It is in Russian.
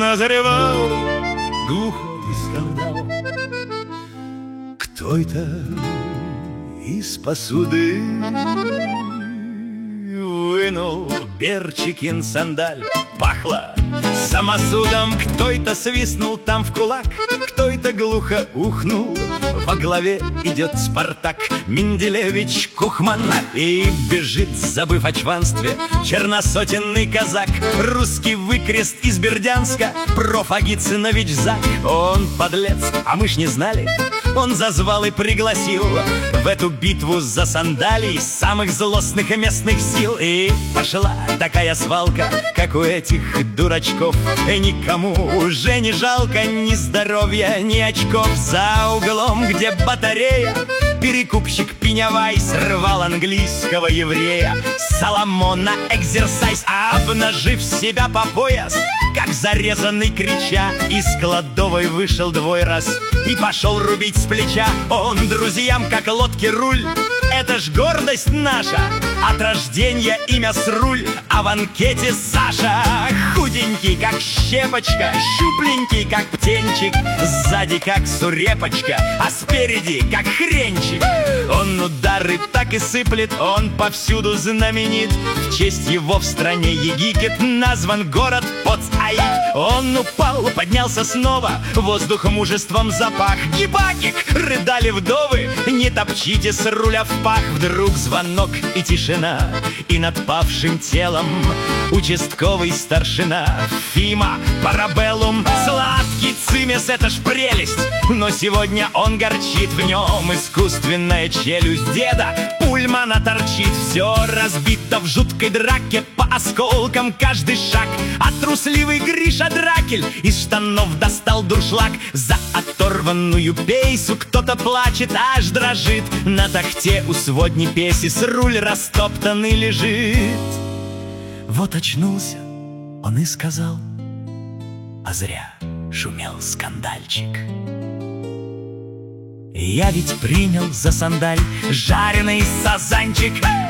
назревал глухой скандал. Кто это из посуды вынул Берчикин сандаль? Пахло самосудом. Кто это свистнул там в кулак? Кто это глухо ухнул? Во главе идет Спартак Менделевич Кухман. И бежит, забыв о чванстве, черносотенный казак, русский выкрест из Бердянска, проф. Агицынович Зак. Он подлец, а мы ж не знали. Он зазвал и пригласил в эту битву за сандалий самых злостных и местных сил. И пошла такая свалка, как у этих дурачков. И никому уже не жалко ни здоровья, ни очков. За углом, где батарея, перекупщик Пенявай срывал английского еврея Соломона экзерсайз, обнажив себя по пояс, как зарезанный крича, из кладовой вышел двое раз и пошел рубить с плеча. Он друзьям, как лодки руль. Это ж гордость наша, от рождения имя Сруль, а в анкете Саша. Худенький, как щепочка, щупленький, как птенчик, сзади, как сурепочка, а спереди, как хренчик. Он удары так и сыплет, он повсюду знаменит. В честь его в стране Египет назван город Поц-Аид. Он упал, поднялся снова, воздух мужеством запах. Гибакик, рыдали вдовы, не топчите с руля в пах. Вдруг звонок и тишина, и над павшим телом участковый старшина Фима Парабеллум. Сладкий цимес, это ж прелесть, но сегодня он горчит. В нем искусственная челюсть деда Пульмана торчит. Все разбито в жуткой драке, по осколкам каждый шаг. А трусливый Гриша Дракель из штанов достал дуршлаг. За оторванную пейсу кто-то плачет, аж дрожит. На тахте у сводни песи Сруль растоптанный лежит. Вот очнулся он и сказал: а зря шумел скандальчик. Я ведь принял за сандаль жареный сазанчик.